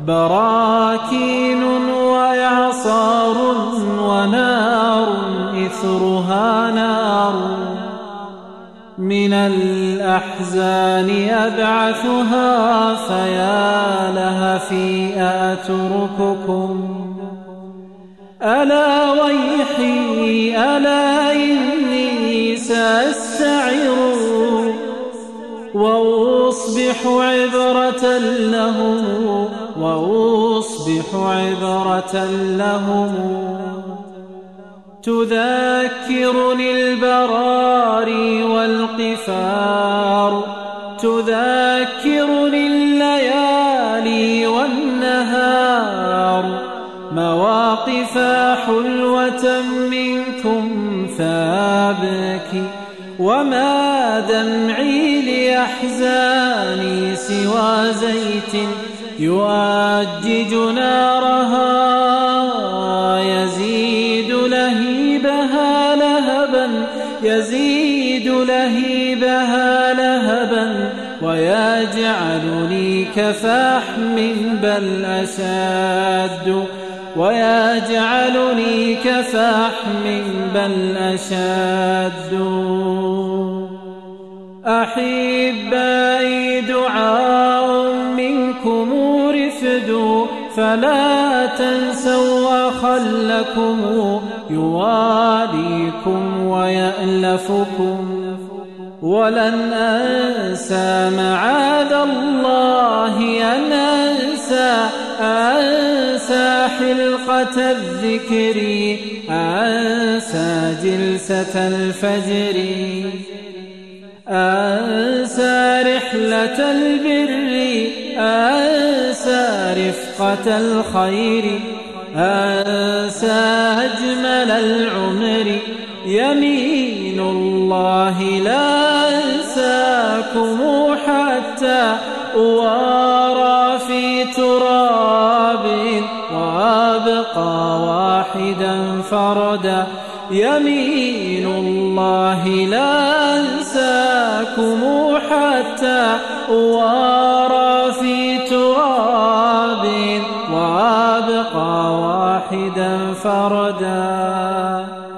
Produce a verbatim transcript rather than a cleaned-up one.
براكين وإعصار ونار إثرها نار، من الأحزان أبعثها فيا لهفي أترككم. ألا ويحي ألا إني سأستعر وأصبح عبرة لهم وأصبح عبرة لهم. تذكرني البراري والقفار، تذكرني الليالي والنهار، مواقف حلوة منكم فأبكي وما دمعي لأحزاني سوى زيت يؤجج نارها، يزيد لهيبها لهبا يزيد لهيبها لهبا، ويجعلني كفحم بل أشد ويجعلني كفحم بل أشد. أحبائي دعاء منكم رفدوا، فلا تنسوا أخا لكم يواليكم ويألفكم. ولن أنسى معاذ الله أن أنسى أنسى حلقة الذكر، أنسى جلسة الفجر، أنسى رحلة البر، أنسى رفقة الخير، أنسى أجمل العمر. يمين الله لا أنساكم حتى أوارى في تراب وأبقى واحدا فردا. يمين الله لا أنساكم حتى أوارى في تراب وأبقى واحدا فردا.